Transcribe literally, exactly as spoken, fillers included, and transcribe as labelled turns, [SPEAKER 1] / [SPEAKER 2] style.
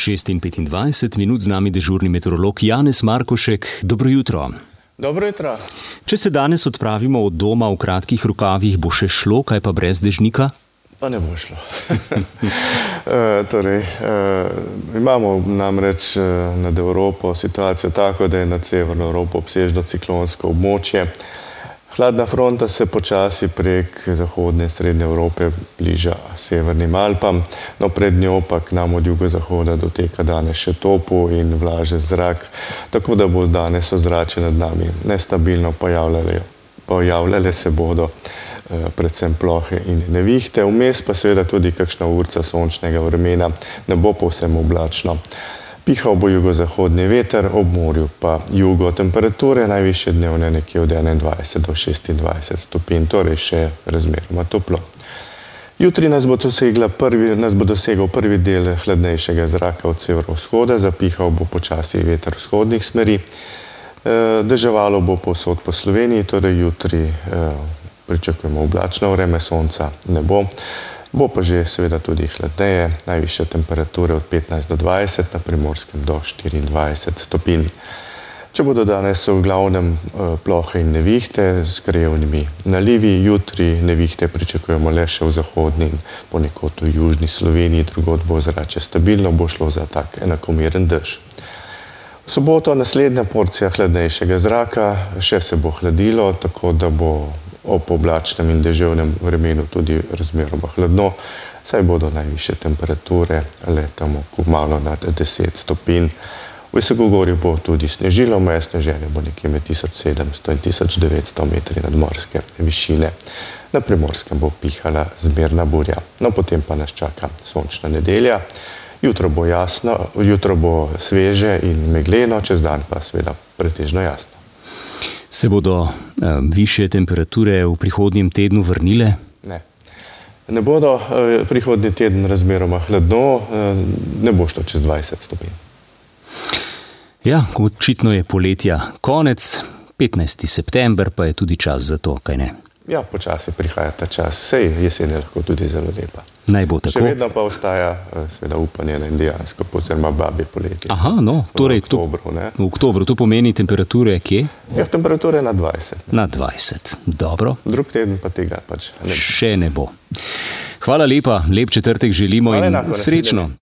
[SPEAKER 1] šest in petindvajset minut, z nami dežurni meteorolog Janez Markošek. Dobro jutro.
[SPEAKER 2] Dobro jutro.
[SPEAKER 1] Če se danes odpravimo od doma v kratkih rokavih, bo še šlo, kaj pa brez dežnika?
[SPEAKER 2] Pa ne bo šlo. e, torej, e, imamo namreč nad Evropo situacijo tako, da je nad severno Evropo obsežno ciklonsko območje. Hladna fronta se počasi prek zahodne in srednje Evrope bliža severnim Alpam, no pred njo pa k nam od jugozahoda doteka danes še topel in vlažen zrak, tako da bo danes ozračje nad nami nestabilno pojavljale, pojavljale se bodo eh, predvsem plohe in nevihte, vmes pa seveda tudi kakšna urca sončnega vremena, ne bo povsem oblačno. Pihal bo jugozahodni veter, ob morju pa jugo. Temperature najvišje dnevne nekje od enaindvajset do šestindvajset stopinj, torej še razmeroma toplo. Jutri nas bo dosegla prvi, nas bo dosegel prvi del hladnejšega zraka od severovzhoda, zapihal bo počasi veter vzhodnih smeri. Deževalo bo povsod po Sloveniji, torej jutri pričakujemo oblačno vreme, sonca ne bo. Bo pa že seveda tudi hladneje, najvišje temperature od petnajst do dvajset, na Primorskem do štiriindvajset stopinj. Če bodo danes v glavnem plohe in nevihte s krajevnimi nalivi, jutri nevihte pričakujemo le še v zahodni in ponekod v južni Sloveniji, drugod bo ozračje stabilno, bo šlo za tak enakomeren dež. V soboto naslednja porcija hladnejšega zraka, še se bo hladilo, tako da bo ob oblačnem in deževnem vremenu tudi razmeroma hladno, saj bodo najvišje temperature le tam malo nad deset stopinj. V visokogorju bo tudi snežilo, meje sneženja bo nekje med tisoč sedemsto in tisoč devetsto metri nadmorske višine. Na Primorskem bo pihala zmerna burja, no potem pa nas čaka sončna nedelja. Jutro bo jasno, jutro bo sveže in megleno, čez dan pa seveda pretežno jasno.
[SPEAKER 1] Se bodo eh, višje temperature v prihodnjem tednu vrnile?
[SPEAKER 2] Ne. Ne bodo eh, prihodnji teden razmeroma hladno, eh, ne bo šlo čez dvajset stopinj.
[SPEAKER 1] Ja, očitno je poletja konec, petnajsti september pa je tudi čas za to, kaj ne?
[SPEAKER 2] Ja, počasi prihaja ta čas, sej jesen je lahko tudi zelo lepa.
[SPEAKER 1] Naj bo tako.
[SPEAKER 2] Še vedno pa ostaja seveda upanje na indijansko, oziroma babje poletje.
[SPEAKER 1] Aha, no, torej
[SPEAKER 2] v oktobru, ne?
[SPEAKER 1] V oktobru, to pomeni temperature kje?
[SPEAKER 2] Ja, temperature na dvajset.
[SPEAKER 1] Na dvajset, dobro.
[SPEAKER 2] Drug teden pa tega pač ne bo.
[SPEAKER 1] Še ne bo. Hvala lepa, lep četrtek želimo in srečno.